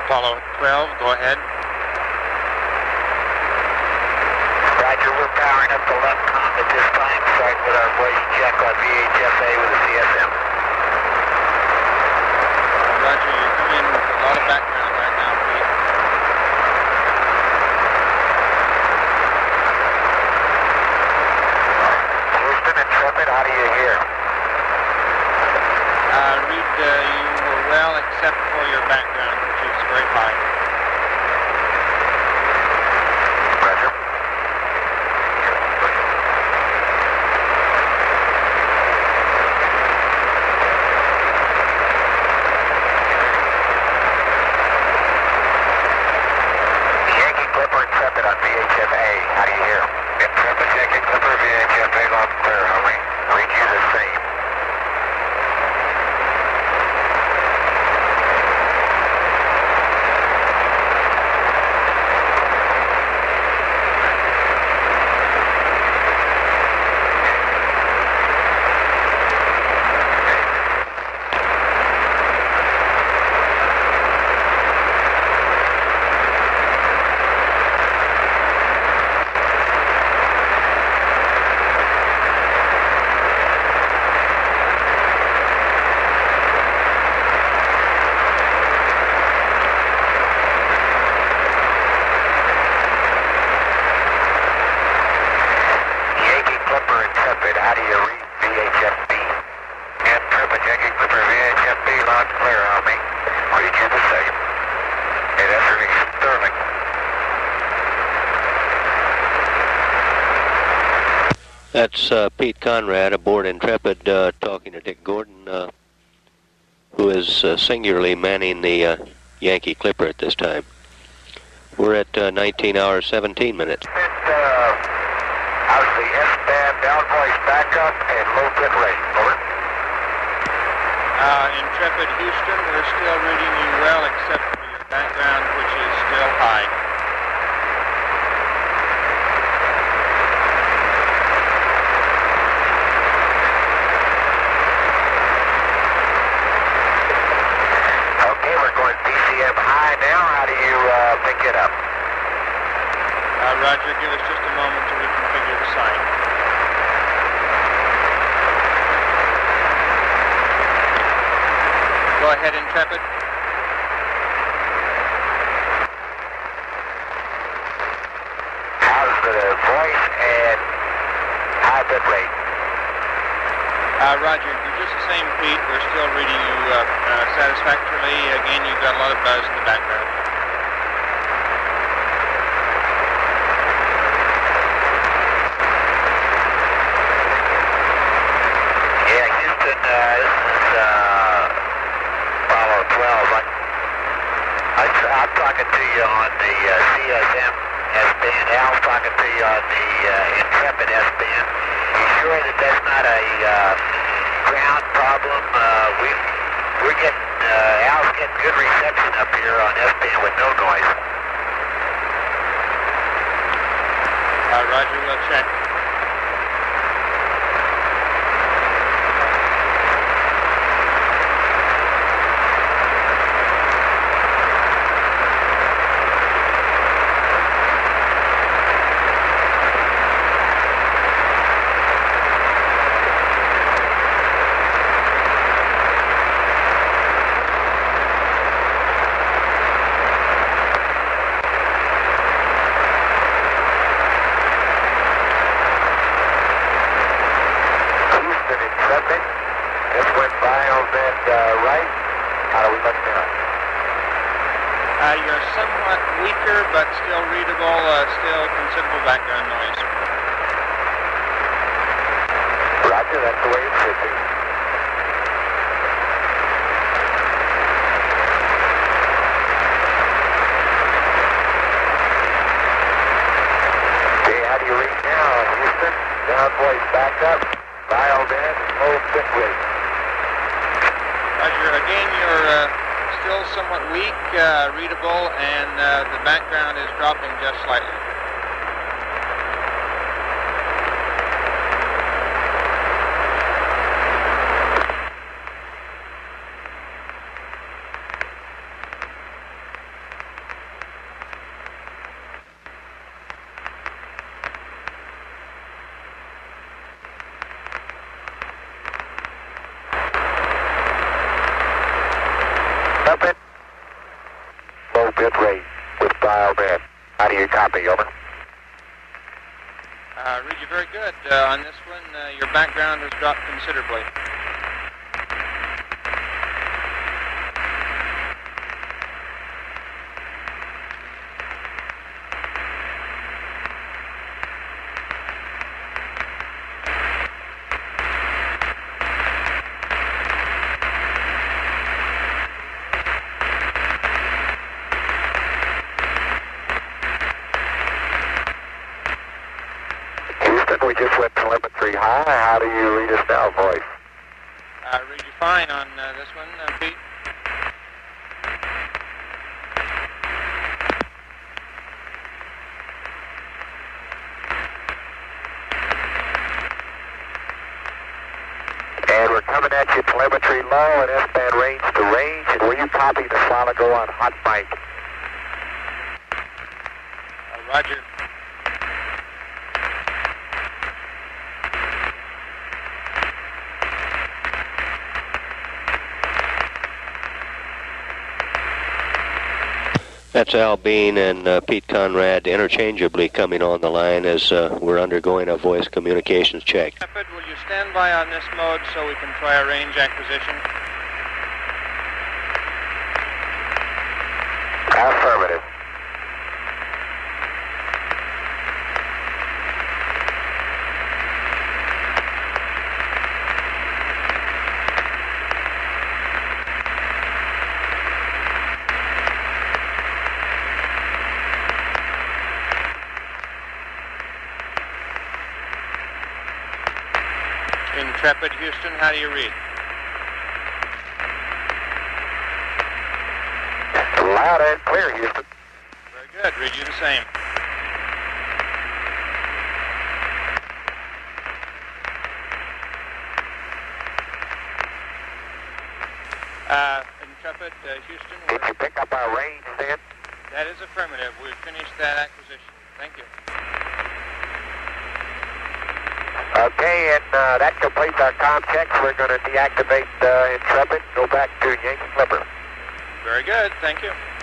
Apollo 12, go ahead. Roger, we're powering up the left com at this time, starting with our voice check on VHF-A with a CSM. Roger, you're coming in with a lot of background right now, Pete. Houston, Intrepid, how do you hear? Read, you were well except for your background, which is very high. Roger. Yankee Clipper, Intrepid on VHF-A, how do you hear? Intrepid, Yankee Clipper, VHF-A, loud and clear, how many? Read you the same. How do you read VHF-B? Intrepid, Yankee Clipper, VHF-B, loud and clear on me. Read you the same. Hey, that's really Sterling. That's Pete Conrad aboard Intrepid talking to Dick Gordon, who is singularly manning the Yankee Clipper at this time. We're at 19 hours, 17 minutes. How's the S-band down voice backup and low bit rate? Over. Intrepid Houston, we're still reading you well except for your background, which is still high. Okay, we're going PCM high now. How do you pick it up? Roger, give us just a moment to reconfigure the site. Go ahead, Intrepid. How's the voice and high bit rate? Roger, you're just the same, Pete. We're still reading you satisfactorily. Again, you've got a lot of buzz in the background. This is Apollo 12. I'm talking to you on the CSM S-band. Al's talking to you on the Intrepid S-band. You sure that that's not a ground problem? We're getting, Al's getting good reception up here on S-band with no noise. Roger, we'll check. Right? How do we look now? You're somewhat weaker, but still readable, still considerable background noise. Roger, that's the way it should be. Okay, how do you read now, Houston? Down voice back up, dialed in, low bit rate. Roger, again, you're still somewhat weak, readable, and the background is dropping just slightly. Intrepid, low bit rate with dial in. How do you copy, over? Read you very good. On this one, your background has dropped considerably. We just went telemetry high. How do you read us now, voice? Read you fine on this one, Pete. And we're coming at you telemetry low and S-band range to range. And were you copying a while ago on hot mic? Roger. That's Al Bean and Pete Conrad interchangeably coming on the line as we're undergoing a voice communications check. Intrepid, will you stand by on this mode so we can try a range acquisition? Affirmative. Intrepid, Houston, how do you read? Loud and clear, Houston. Very good. Read you the same. Intrepid, Houston. Did you pick up our range then? That is affirmative. We've finished that acquisition. Thank you. Okay, and that completes our comm checks. We're going to deactivate Intrepid, go back to Yankee Clipper. Very good. Thank you.